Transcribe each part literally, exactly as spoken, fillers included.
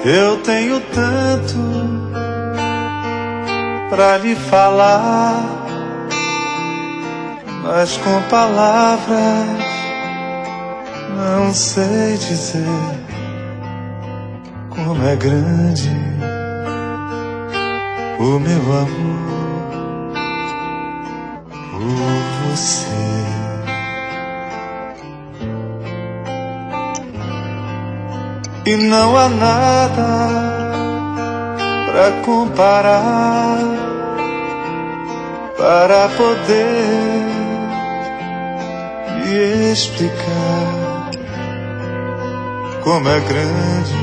Eu tenho tanto pra lhe falar, mas com palavras não sei dizer como é grande o meu amor por você. E não há nada pra comparar, para poder me explicar como é grande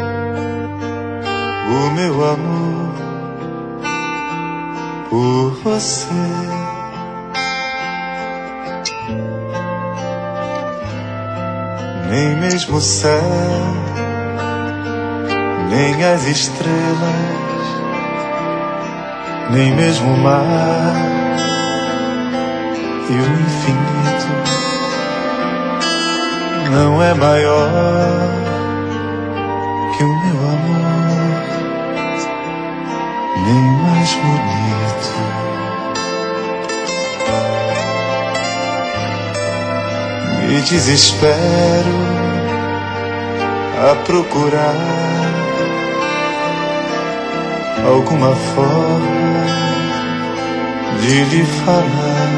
o meu amor por você. Nem mesmo o céu, nem as estrelas, nem mesmo o mar e o infinito não é maior que o meu amor, nem mais bonito. Me desespero a procurar alguma forma de lhe falar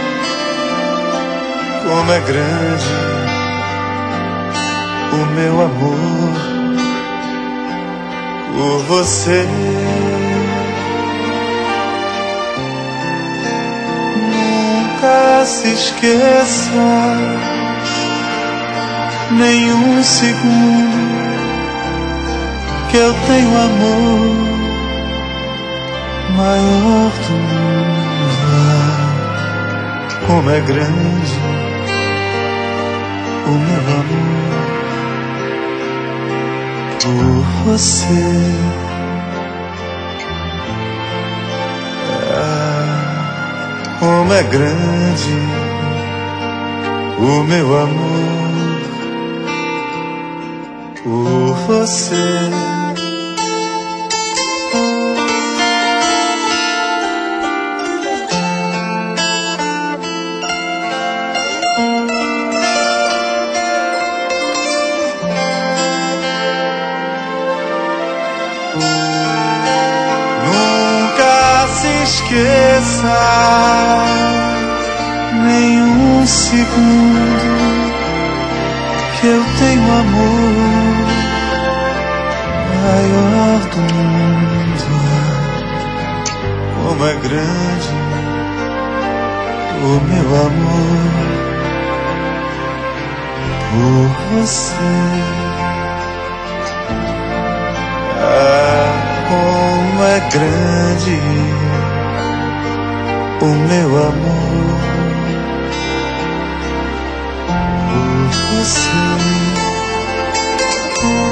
como é grande o meu amor por você. Nunca se esqueça nem um segundo que eu tenho amor maior do mundo. Como é grande o meu amor por você. Ah, como é grande o meu amor por você. Nunca se esqueça nem um segundo que eu tenho amor maior do mundo. Como é grande o meu amor por você. Ah, como é grande o meu amor por você.